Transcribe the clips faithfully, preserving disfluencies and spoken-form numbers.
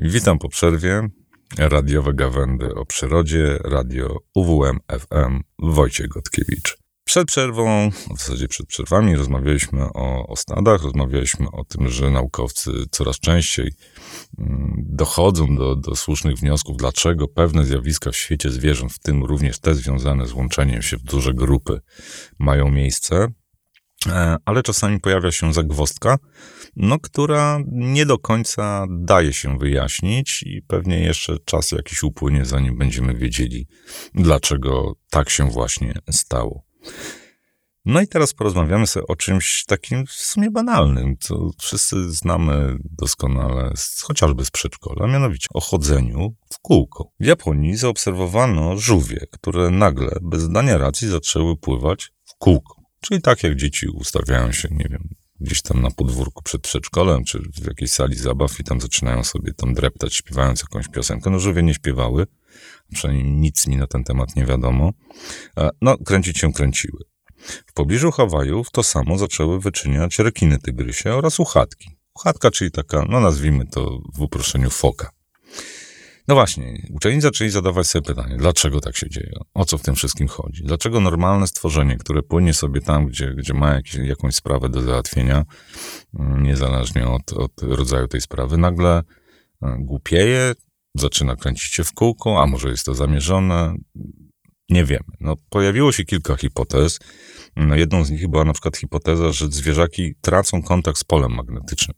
Witam po przerwie. Radiowe gawędy o przyrodzie, radio U W M F M, Wojciech Gotkiewicz. Przed przerwą, w zasadzie przed przerwami, rozmawialiśmy o, o stadach, rozmawialiśmy o tym, że naukowcy coraz częściej mm, dochodzą do, do słusznych wniosków, dlaczego pewne zjawiska w świecie zwierząt, w tym również te związane z łączeniem się w duże grupy, mają miejsce. Ale czasami pojawia się zagwozdka, no, która nie do końca daje się wyjaśnić i pewnie jeszcze czas jakiś upłynie, zanim będziemy wiedzieli, dlaczego tak się właśnie stało. No i teraz porozmawiamy sobie o czymś takim w sumie banalnym, co wszyscy znamy doskonale, z, chociażby z przedszkola, mianowicie o chodzeniu w kółko. W Japonii zaobserwowano żółwie, które nagle, bez dania racji, zaczęły pływać w kółko. Czyli tak jak dzieci ustawiają się, nie wiem, gdzieś tam na podwórku przed przedszkolem, czy w jakiejś sali zabaw i tam zaczynają sobie tam dreptać, śpiewając jakąś piosenkę. No żółwie nie śpiewały, przynajmniej nic mi na ten temat nie wiadomo. No, kręcić się kręciły. W pobliżu Hawajów to samo zaczęły wyczyniać rekiny tygrysie oraz uchatki. Uchatka, czyli taka, no nazwijmy to w uproszczeniu foka. No właśnie, uczeni zaczęli zadawać sobie pytanie, dlaczego tak się dzieje? O co w tym wszystkim chodzi? Dlaczego normalne stworzenie, które płynie sobie tam, gdzie, gdzie ma jakieś, jakąś sprawę do załatwienia, niezależnie od, od rodzaju tej sprawy, nagle głupieje, zaczyna kręcić się w kółko, a może jest to zamierzone? Nie wiemy. No, pojawiło się kilka hipotez. No, jedną z nich była na przykład hipoteza, że zwierzaki tracą kontakt z polem magnetycznym.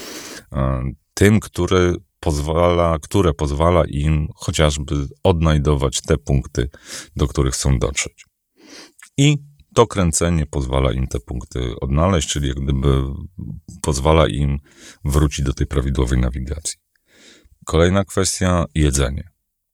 Tym, który pozwala, które pozwala im chociażby odnajdować te punkty, do których chcą dotrzeć. I to kręcenie pozwala im te punkty odnaleźć, czyli jak gdyby pozwala im wrócić do tej prawidłowej nawigacji. Kolejna kwestia, jedzenie.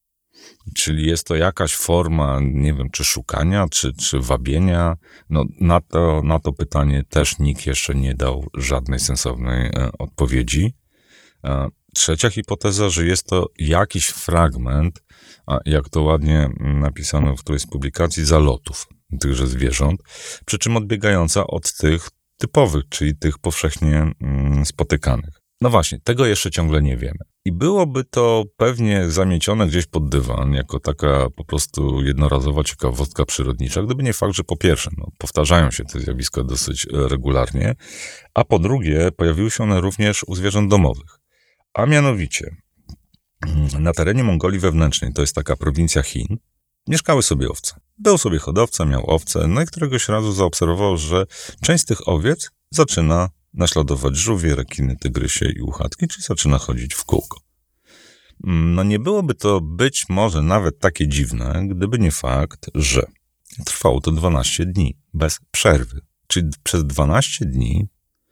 Czyli jest to jakaś forma, nie wiem, czy szukania, czy, czy wabienia. No, na to, na to pytanie też nikt jeszcze nie dał żadnej sensownej e, odpowiedzi. E, Trzecia hipoteza, że jest to jakiś fragment, a jak to ładnie napisano w którejś z publikacji, zalotów tychże zwierząt, przy czym odbiegająca od tych typowych, czyli tych powszechnie spotykanych. No właśnie, tego jeszcze ciągle nie wiemy. I byłoby to pewnie zamiecione gdzieś pod dywan, jako taka po prostu jednorazowa ciekawostka przyrodnicza, gdyby nie fakt, że po pierwsze, no, powtarzają się te zjawiska dosyć regularnie, a po drugie, pojawiły się one również u zwierząt domowych. A mianowicie, na terenie Mongolii Wewnętrznej, to jest taka prowincja Chin, mieszkały sobie owce. Był sobie hodowca, miał owce, no i któregoś razu zaobserwował, że część z tych owiec zaczyna naśladować żółwie, rekiny, tygrysie i uchatki, czyli zaczyna chodzić w kółko. No nie byłoby to być może nawet takie dziwne, gdyby nie fakt, że trwało to dwanaście dni, bez przerwy. Czyli przez dwanaście dni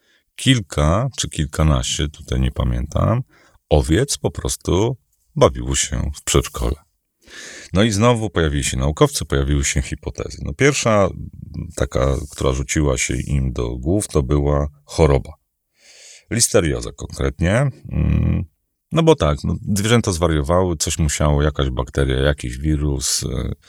kilka czy kilkanaście, tutaj nie pamiętam, owiec po prostu bawiło się w przedszkole. No i znowu pojawili się naukowcy, pojawiły się hipotezy. No pierwsza, taka, która rzuciła się im do głów, to była choroba. Listerioza konkretnie. No bo tak, no, zwierzęta zwariowały, coś musiało, jakaś bakteria, jakiś wirus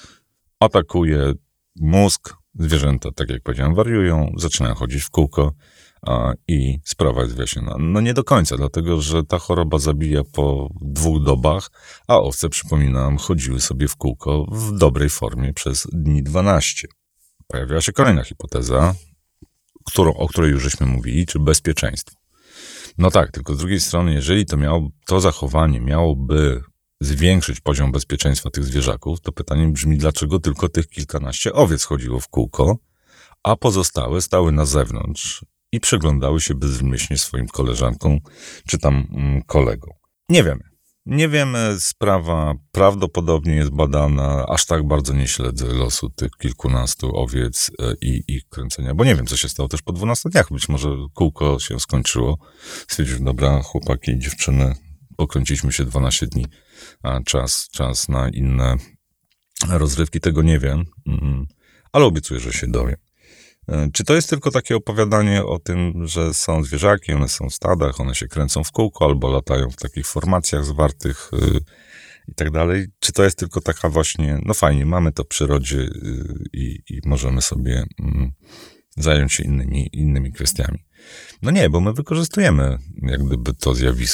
atakuje mózg. Zwierzęta, tak jak powiedziałem, wariują, zaczynają chodzić w kółko. A, i sprawa jest wyjaśniona. No nie do końca, dlatego że ta choroba zabija po dwóch dobach, a owce, przypominam, chodziły sobie w kółko w dobrej formie przez dni dwanaście. Pojawiła się kolejna hipoteza, którą, o której już żeśmy mówili, czy bezpieczeństwo. No tak, tylko z drugiej strony, jeżeli to, miało, to zachowanie miałoby zwiększyć poziom bezpieczeństwa tych zwierzaków, to pytanie brzmi, dlaczego tylko tych kilkanaście owiec chodziło w kółko, a pozostałe stały na zewnątrz i przyglądały się bezmyślnie swoim koleżankom czy tam mm, kolegom. Nie wiemy. Nie wiemy, sprawa prawdopodobnie jest badana, aż tak bardzo nie śledzę losu tych kilkunastu owiec i ich kręcenia, bo nie wiem, co się stało też po dwunastu dniach. Być może kółko się skończyło. Stwierdziłem, dobra, chłopaki i dziewczyny, pokręciliśmy się dwanaście dni, a czas, czas na inne rozrywki, tego nie wiem, ale obiecuję, że się dowiem. Czy to jest tylko takie opowiadanie o tym, że są zwierzaki, one są w stadach, one się kręcą w kółko albo latają w takich formacjach zwartych yy, i tak dalej? Czy to jest tylko taka właśnie, no fajnie, mamy to w przyrodzie yy, i, i możemy sobie yy, zająć się innymi, innymi kwestiami? No nie, bo my wykorzystujemy jak gdyby to zjawisko.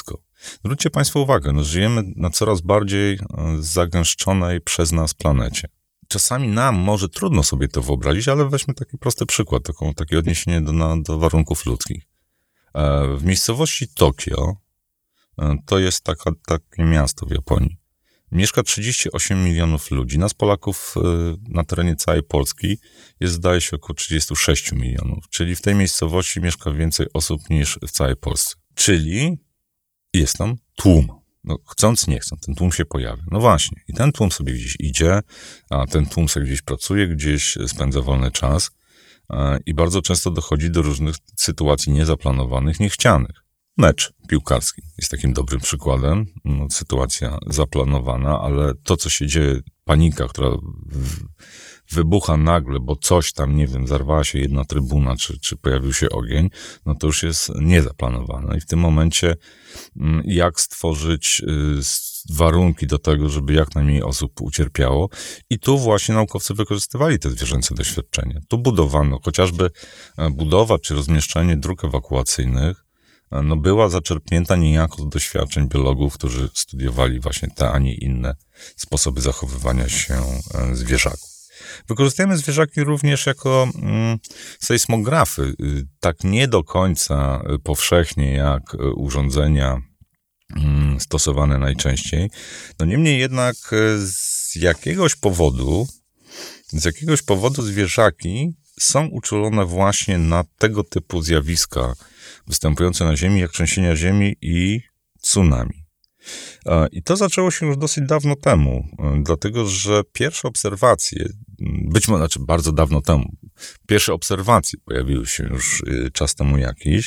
Zwróćcie Państwo uwagę, no żyjemy na coraz bardziej zagęszczonej przez nas planecie. Czasami nam może trudno sobie to wyobrazić, ale weźmy taki prosty przykład, taką, takie odniesienie do, na, do warunków ludzkich. W miejscowości Tokio, to jest taka, takie miasto w Japonii, mieszka trzydzieści osiem milionów ludzi. Nas Polaków na terenie całej Polski jest, zdaje się, około trzydzieści sześć milionów. Czyli w tej miejscowości mieszka więcej osób niż w całej Polsce. Czyli jest tam tłum. No, chcąc, nie chcąc, ten tłum się pojawia. No właśnie. I ten tłum sobie gdzieś idzie, a ten tłum sobie gdzieś pracuje, gdzieś spędza wolny czas. I bardzo często dochodzi do różnych sytuacji niezaplanowanych, niechcianych. Mecz piłkarski jest takim dobrym przykładem. No, sytuacja zaplanowana, ale to, co się dzieje, panika, która w, wybucha nagle, bo coś tam, nie wiem, zarwała się jedna trybuna, czy, czy pojawił się ogień, no to już jest niezaplanowane. I w tym momencie jak stworzyć warunki do tego, żeby jak najmniej osób ucierpiało. I tu właśnie naukowcy wykorzystywali te zwierzęce doświadczenia. Tu budowano chociażby budowa czy rozmieszczenie dróg ewakuacyjnych, no była zaczerpnięta niejako z doświadczeń biologów, którzy studiowali właśnie te, a nie inne sposoby zachowywania się zwierzaków. Wykorzystujemy zwierzaki również jako mm, sejsmografy, tak nie do końca powszechnie jak urządzenia mm, stosowane najczęściej. No niemniej jednak z jakiegoś powodu, z jakiegoś powodu zwierzaki są uczulone właśnie na tego typu zjawiska występujące na Ziemi, jak trzęsienia ziemi i tsunami. I to zaczęło się już dosyć dawno temu, dlatego że pierwsze obserwacje, być może, znaczy bardzo dawno temu, pierwsze obserwacje pojawiły się już czas temu jakiś,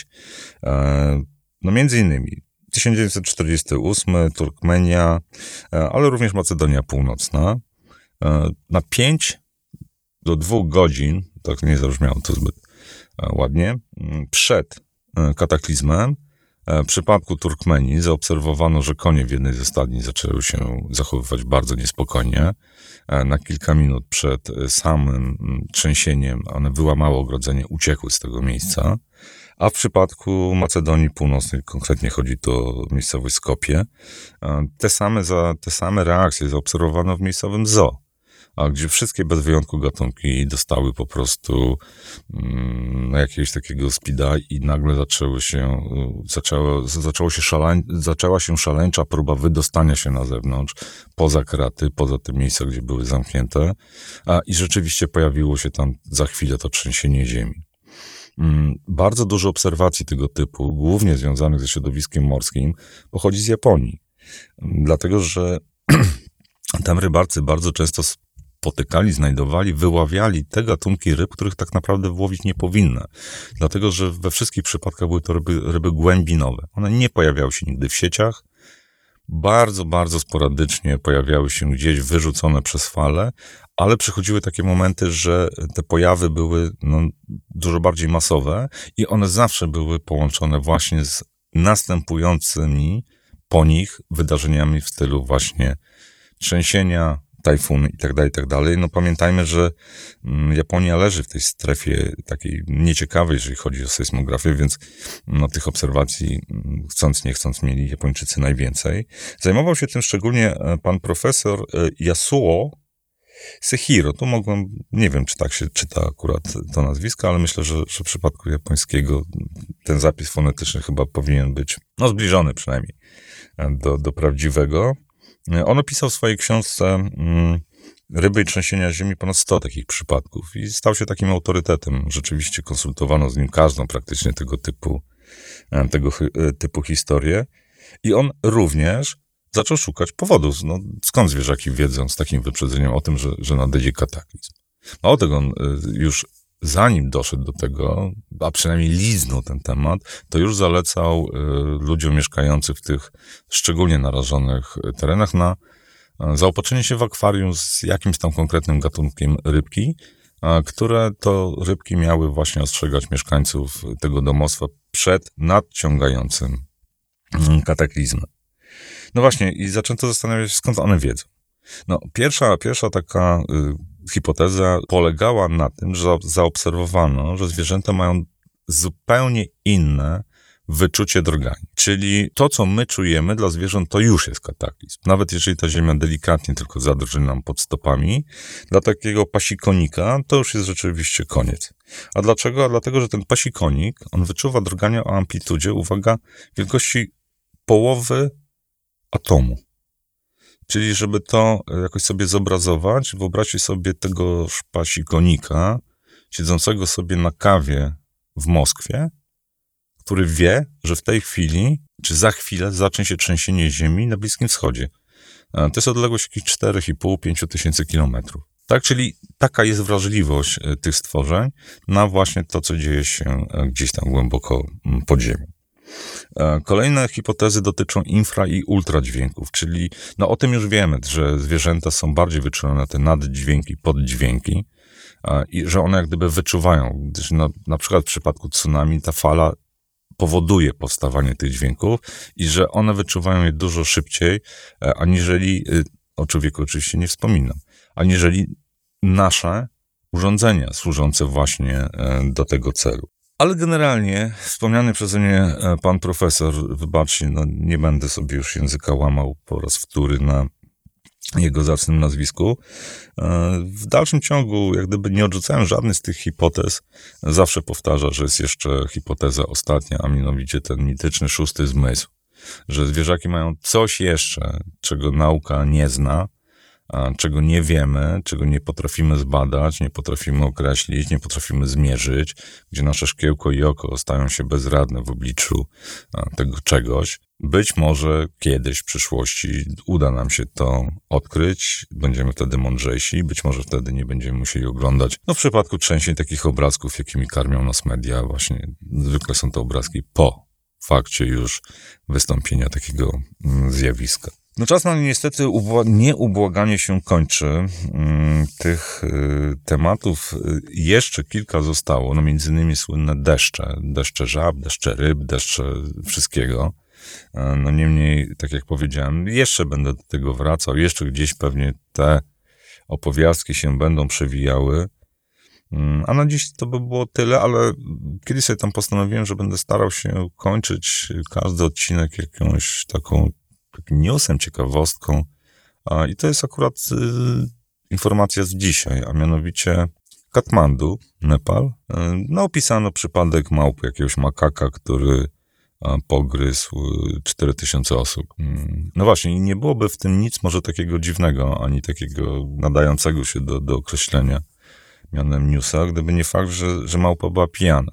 no między innymi tysiąc dziewięćset czterdziesty ósmy, Turkmenia, ale również Macedonia Północna. Na pięć do dwóch godzin, tak nie zabrzmiało to zbyt ładnie, przed kataklizmem, w przypadku Turkmenii zaobserwowano, że konie w jednej ze stadni zaczęły się zachowywać bardzo niespokojnie. Na kilka minut przed samym trzęsieniem one wyłamały ogrodzenie, uciekły z tego miejsca. A w przypadku Macedonii Północnej, konkretnie chodzi tu o miejscowość Skopje, te same, za, te same reakcje zaobserwowano w miejscowym zoo, a gdzie wszystkie bez wyjątku gatunki dostały po prostu mm, jakiegoś takiego spida i nagle zaczęły się, zaczęło, zaczęło się szaleń, zaczęła się szaleńcza próba wydostania się na zewnątrz, poza kraty, poza te miejsca, gdzie były zamknięte, a, i rzeczywiście pojawiło się tam za chwilę to trzęsienie ziemi. Mm, bardzo dużo obserwacji tego typu, głównie związanych ze środowiskiem morskim, pochodzi z Japonii. Dlatego, że tam rybarcy bardzo często spotykali, znajdowali, wyławiali te gatunki ryb, których tak naprawdę łowić nie powinny. Dlatego, że we wszystkich przypadkach były to ryby, ryby głębinowe. One nie pojawiały się nigdy w sieciach. Bardzo, bardzo sporadycznie pojawiały się gdzieś wyrzucone przez fale, ale przychodziły takie momenty, że te pojawy były no, dużo bardziej masowe i one zawsze były połączone właśnie z następującymi po nich wydarzeniami w stylu właśnie trzęsienia, tajfuny i tak dalej, i tak dalej. No pamiętajmy, że Japonia leży w tej strefie takiej nieciekawej, jeżeli chodzi o sejsmografię, więc no, tych obserwacji chcąc, nie chcąc mieli Japończycy najwięcej. Zajmował się tym szczególnie pan profesor Yasuo Sehiro. Tu mogłem, nie wiem, czy tak się czyta akurat to nazwisko, ale myślę, że, że w przypadku japońskiego ten zapis fonetyczny chyba powinien być, no zbliżony przynajmniej do, do prawdziwego. On opisał w swojej książce mm, Ryby i trzęsienia ziemi ponad sto takich przypadków i stał się takim autorytetem. Rzeczywiście konsultowano z nim każdą praktycznie tego typu, tego typu historię i on również zaczął szukać powodów. No, skąd zwierzaki wiedzą z takim wyprzedzeniem o tym, że, że nadejdzie kataklizm? Mało tego, on już zanim doszedł do tego, a przynajmniej liznął ten temat, to już zalecał y, ludziom mieszkającym w tych szczególnie narażonych terenach na y, zaopatrzenie się w akwarium z jakimś tam konkretnym gatunkiem rybki, y, które to rybki miały właśnie ostrzegać mieszkańców tego domostwa przed nadciągającym y, kataklizmem. No właśnie, i zaczęto zastanawiać się, skąd one wiedzą. No, pierwsza, pierwsza taka y, hipoteza polegała na tym, że zaobserwowano, że zwierzęta mają zupełnie inne wyczucie drgani. Czyli to, co my czujemy dla zwierząt, to już jest kataklizm. Nawet jeżeli ta ziemia delikatnie tylko zadrży nam pod stopami, dla takiego pasikonika to już jest rzeczywiście koniec. A dlaczego? A dlatego, że ten pasikonik, on wyczuwa drgania o amplitudzie, uwaga, wielkości połowy atomu. Czyli żeby to jakoś sobie zobrazować, wyobraźcie sobie tego pasikonika siedzącego sobie na kawie w Moskwie, który wie, że w tej chwili, czy za chwilę zacznie się trzęsienie ziemi na Bliskim Wschodzie. To jest odległość jakieś cztery i pół do pięciu tysięcy kilometrów. Tak, czyli taka jest wrażliwość tych stworzeń na właśnie to, co dzieje się gdzieś tam głęboko pod ziemią. Kolejne hipotezy dotyczą infra- i ultradźwięków, czyli no o tym już wiemy, że zwierzęta są bardziej wyczulone na te naddźwięki, poddźwięki i że one jak gdyby wyczuwają, gdyż na, na przykład w przypadku tsunami ta fala powoduje powstawanie tych dźwięków i że one wyczuwają je dużo szybciej, aniżeli, o człowieku oczywiście nie wspominam, aniżeli nasze urządzenia służące właśnie do tego celu. Ale generalnie wspomniany przeze mnie pan profesor, wybaczcie, no nie będę sobie już języka łamał po raz wtóry na jego zacnym nazwisku. W dalszym ciągu, jak gdyby nie odrzucałem żadnej z tych hipotez, zawsze powtarza, że jest jeszcze hipoteza ostatnia, a mianowicie ten mityczny szósty zmysł, że zwierzaki mają coś jeszcze, czego nauka nie zna, czego nie wiemy, czego nie potrafimy zbadać, nie potrafimy określić, nie potrafimy zmierzyć, gdzie nasze szkiełko i oko stają się bezradne w obliczu tego czegoś. Być może kiedyś w przyszłości uda nam się to odkryć, będziemy wtedy mądrzejsi, być może wtedy nie będziemy musieli oglądać, no w przypadku trzęsień takich obrazków, jakimi karmią nas media, właśnie zwykle są to obrazki po fakcie już wystąpienia takiego zjawiska. No czas nam niestety ubła- nieubłaganie się kończy. Tych y, tematów y, jeszcze kilka zostało, no między innymi słynne deszcze, deszcze żab, deszcze ryb, deszcze wszystkiego. No niemniej, tak jak powiedziałem, jeszcze będę do tego wracał, jeszcze gdzieś pewnie te opowiastki się będą przewijały. A na dziś to by było tyle, ale kiedyś sobie tam postanowiłem, że będę starał się kończyć każdy odcinek jakąś taką takim newsem, ciekawostką. I to jest akurat y, informacja z dzisiaj, a mianowicie Katmandu, Nepal. Y, no opisano przypadek małpy, jakiegoś makaka, który a, pogryzł cztery tysiące osób. Y, no właśnie, nie byłoby w tym nic może takiego dziwnego, ani takiego nadającego się do, do określenia mianem newsa, gdyby nie fakt, że, że małpa była pijana.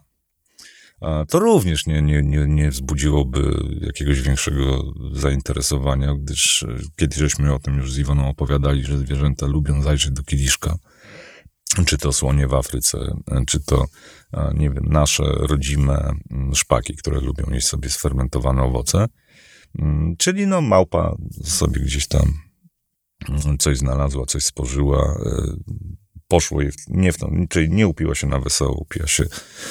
To również nie, nie, nie, nie wzbudziłoby jakiegoś większego zainteresowania, gdyż kiedyś żeśmy o tym już z Iwoną opowiadali, że zwierzęta lubią zajrzeć do kieliszka. Czy to słonie w Afryce, czy to, nie wiem, nasze rodzime szpaki, które lubią jeść sobie sfermentowane owoce. Czyli no małpa sobie gdzieś tam coś znalazła, coś spożyła, poszło jej, nie w to, czyli nie upiła się na wesoło, upiła się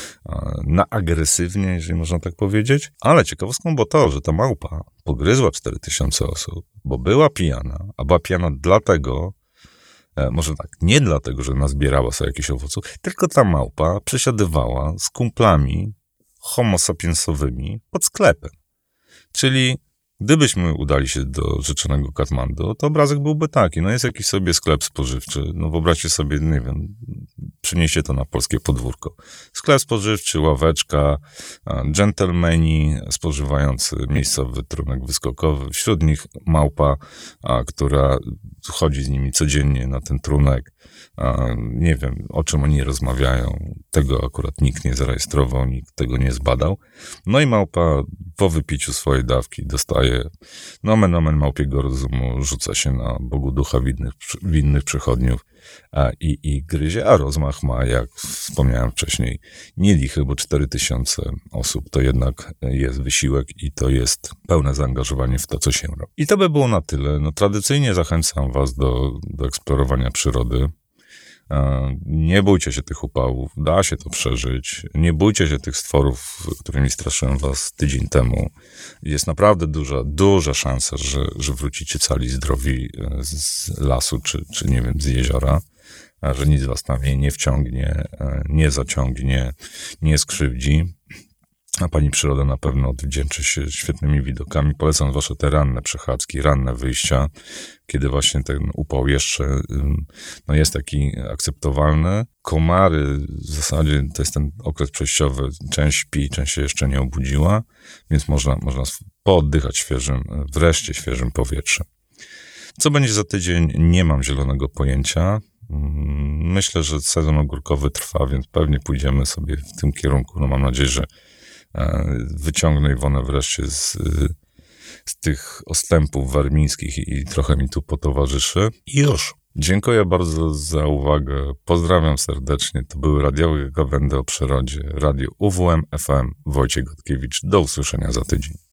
na agresywnie, jeżeli można tak powiedzieć. Ale ciekawostką było to, że ta małpa pogryzła cztery tysiące osób, bo była pijana, a była pijana dlatego, może tak, nie dlatego, że nazbierała sobie jakichś owoców, tylko ta małpa przesiadywała z kumplami homo sapiensowymi pod sklepem. Czyli gdybyśmy udali się do życzonego Katmandu, to obrazek byłby taki, no jest jakiś sobie sklep spożywczy, no wyobraźcie sobie, nie wiem, przynieście to na polskie podwórko. Sklep spożywczy, ławeczka, dżentelmeni spożywający miejscowy trunek wyskokowy, wśród nich małpa, a, która chodzi z nimi codziennie na ten trunek. A, nie wiem, o czym oni rozmawiają, tego akurat nikt nie zarejestrował, nikt tego nie zbadał. No i małpa po wypiciu swojej dawki dostaje, nomen omen małpiego rozumu, rzuca się na Bogu ducha winnych, winnych przechodniów a, i, i gryzie, a rozmach ma, jak wspomniałem wcześniej, nie lichy, bo cztery tysiące osób to jednak jest wysiłek i to jest pełne zaangażowanie w to, co się robi. I to by było na tyle. No, tradycyjnie zachęcam was do, do eksplorowania przyrody. Nie bójcie się tych upałów, da się to przeżyć. Nie bójcie się tych stworów, którymi straszyłem was tydzień temu. Jest naprawdę duża, duża szansa, że, że wrócicie cali zdrowi z lasu, czy, czy nie wiem, z jeziora, że nic was tam nie wciągnie, nie zaciągnie, nie skrzywdzi. A pani przyroda na pewno odwdzięczy się świetnymi widokami. Polecam zwłaszcza te ranne przechadzki, ranne wyjścia, kiedy właśnie ten upał jeszcze no jest taki akceptowalny. Komary, w zasadzie to jest ten okres przejściowy, część śpi, część się jeszcze nie obudziła, więc można, można pooddychać świeżym, wreszcie świeżym powietrzem. Co będzie za tydzień, nie mam zielonego pojęcia. Myślę, że sezon ogórkowy trwa, więc pewnie pójdziemy sobie w tym kierunku. No mam nadzieję, że wyciągnę Iwonę wreszcie z, z tych ostępów warmińskich i trochę mi tu potowarzyszy. I już. Dziękuję bardzo za uwagę. Pozdrawiam serdecznie. To były radiowe gawędy o przyrodzie. Radio U W M F M. Wojciech Gotkiewicz. Do usłyszenia za tydzień.